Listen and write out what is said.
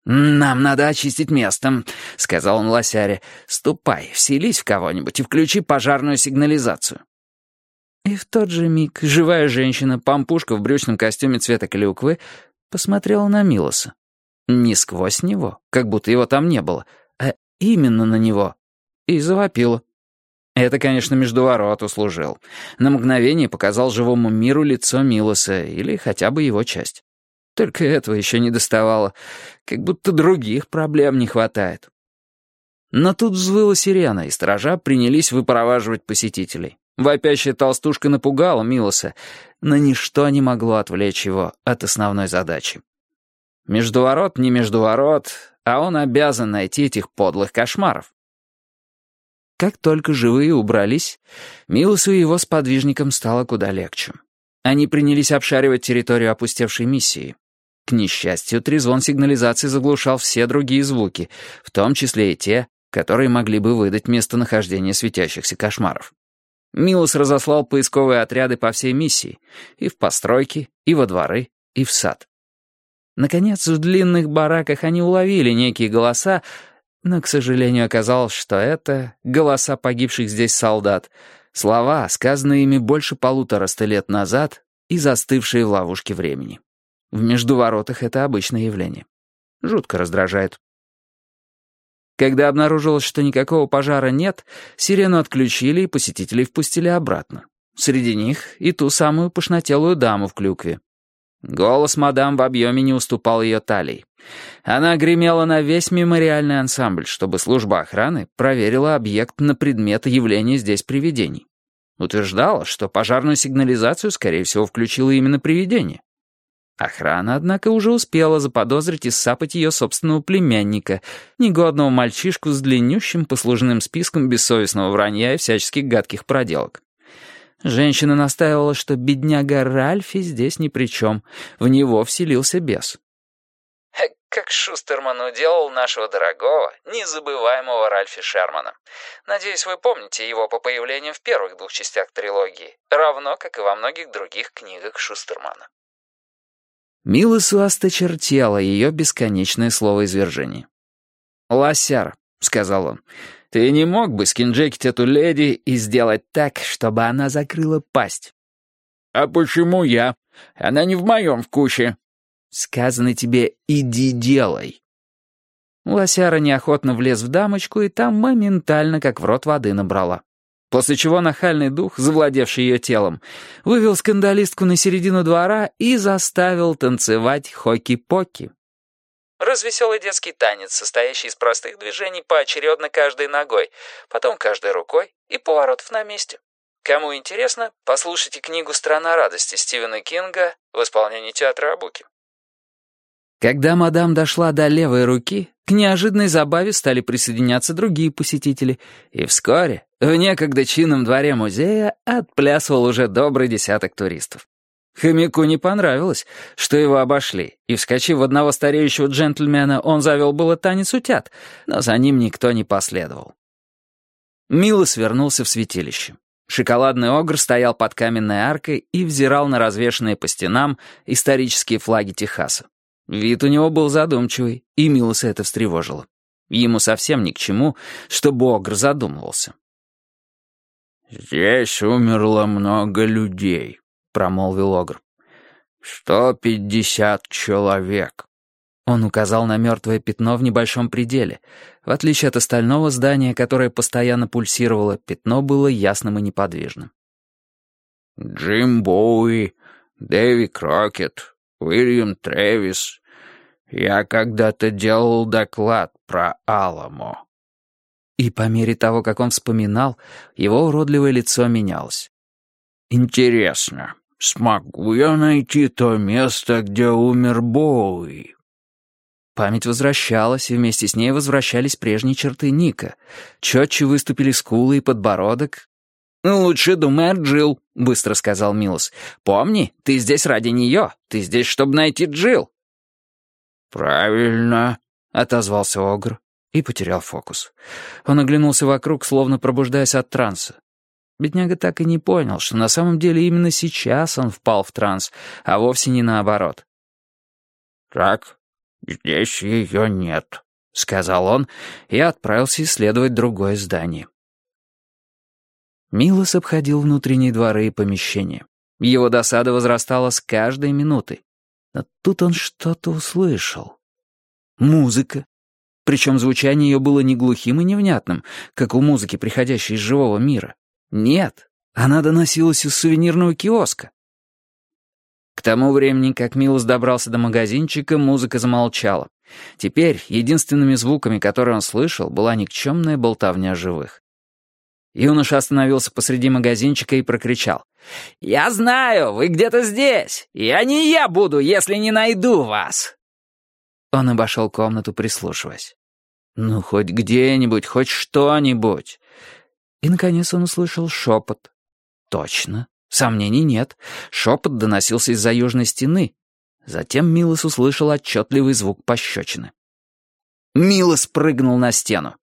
«Нам надо очистить место», — сказал он лосяре. «Ступай, вселись в кого-нибудь и включи пожарную сигнализацию». И в тот же миг живая женщина-пампушка в брючном костюме цвета клюквы посмотрела на Милоса. Не сквозь него, как будто его там не было, а именно на него. И завопила. Это, конечно, Междуворот услужил. На мгновение показал живому миру лицо Милоса, или хотя бы его часть. Только этого еще не доставало, как будто других проблем не хватает. Но тут взвыла сирена, и сторожа принялись выпроваживать посетителей. Вопящая толстушка напугала Милоса, но ничто не могло отвлечь его от основной задачи. Междуворот не междуворот, а он обязан найти этих подлых кошмаров. Как только живые убрались, Милосу и его сподвижникам стало куда легче. Они принялись обшаривать территорию опустевшей миссии. К несчастью, трезвон сигнализации заглушал все другие звуки, в том числе и те, которые могли бы выдать местонахождение светящихся кошмаров. Милос разослал поисковые отряды по всей миссии, и в постройки, и во дворы, и в сад. Наконец, в длинных бараках они уловили некие голоса, но, к сожалению, оказалось, что это голоса погибших здесь солдат, слова, сказанные ими больше 150 лет назад и застывшие в ловушке времени. В междуворотах это обычное явление. Жутко раздражает. Когда обнаружилось, что никакого пожара нет, сирену отключили и посетителей впустили обратно. Среди них и ту самую пышнотелую даму в клюкве. Голос мадам в объеме не уступал ее талии. Она гремела на весь мемориальный ансамбль, чтобы служба охраны проверила объект на предмет явления здесь привидений. Утверждала, что пожарную сигнализацию, скорее всего, включило именно привидение. Охрана, однако, уже успела заподозрить и ссапать ее собственного племянника, негодного мальчишку с длиннющим послужным списком бессовестного вранья и всяческих гадких проделок. Женщина настаивала, что бедняга Ральфи здесь ни при чем, в него вселился бес. Как Шустерман уделал нашего дорогого, незабываемого Ральфи Шермана. Надеюсь, вы помните его по появлению в первых 2 частях трилогии, равно как и во многих других книгах Шустермана. Милосу осточертело ее бесконечное словоизвержение. «Лосяр», — сказал он, — «ты не мог бы скинджекить эту леди и сделать так, чтобы она закрыла пасть?» «А почему я? Она не в моем вкусе». «Сказано тебе, иди делай». Лосяра неохотно влез в дамочку, и там моментально, как в рот воды набрала. После чего нахальный дух, завладевший ее телом, вывел скандалистку на середину двора и заставил танцевать хоки-поки. Развеселый детский танец, состоящий из простых движений поочередно каждой ногой, потом каждой рукой и поворотов на месте. Кому интересно, послушайте книгу «Страна радости» Стивена Кинга в исполнении театра Абуки. Когда мадам дошла до левой руки, к неожиданной забаве стали присоединяться другие посетители, и вскоре в некогда чинном дворе музея отплясывал уже добрый десяток туристов. Хомяку не понравилось, что его обошли, и, вскочив в одного стареющего джентльмена, он завел было танец утят, но за ним никто не последовал. Милос вернулся в святилище. Шоколадный огр стоял под каменной аркой и взирал на развешанные по стенам исторические флаги Техаса. Вид у него был задумчивый, и Милоса это встревожило. Ему совсем ни к чему, чтобы огр задумывался. «Здесь умерло много людей», — промолвил огр. 150 человек». Он указал на мертвое пятно в небольшом пределе. В отличие от остального здания, которое постоянно пульсировало, пятно было ясным и неподвижным. «Джим Боуи, Дэви Крокет, Уильям Трэвис. Я когда-то делал доклад про Аламо». И по мере того, как он вспоминал, его уродливое лицо менялось. «Интересно, смогу я найти то место, где умер Боуи?» Память возвращалась, и вместе с ней возвращались прежние черты Ника. Четче выступили скулы и подбородок. «Лучше думай о Джилл», — быстро сказал Милос. «Помни, ты здесь ради нее. Ты здесь, чтобы найти Джилл». «Правильно», — отозвался огр и потерял фокус. Он оглянулся вокруг, словно пробуждаясь от транса. Бедняга так и не понял, что на самом деле именно сейчас он впал в транс, а вовсе не наоборот. «Так, «Здесь ее нет», — сказал он и отправился исследовать другое здание. Милос обходил внутренние дворы и помещения. Его досада возрастала с каждой минутой. Но тут он что-то услышал. Музыка. Причем звучание ее было не глухим и невнятным, как у музыки, приходящей из живого мира. Нет, она доносилась из сувенирного киоска. К тому времени, как Милос добрался до магазинчика, музыка замолчала. Теперь единственными звуками, которые он слышал, была никчемная болтовня живых. Юноша остановился посреди магазинчика и прокричал: «Я знаю, вы где-то здесь! Не я буду, если не найду вас!» Он обошел комнату, прислушиваясь. Ну, хоть где-нибудь, хоть что-нибудь. И, наконец, он услышал шепот. Точно, сомнений нет. Шепот доносился из-за южной стены. Затем Милос услышал отчетливый звук пощечины. Милос прыгнул на стену.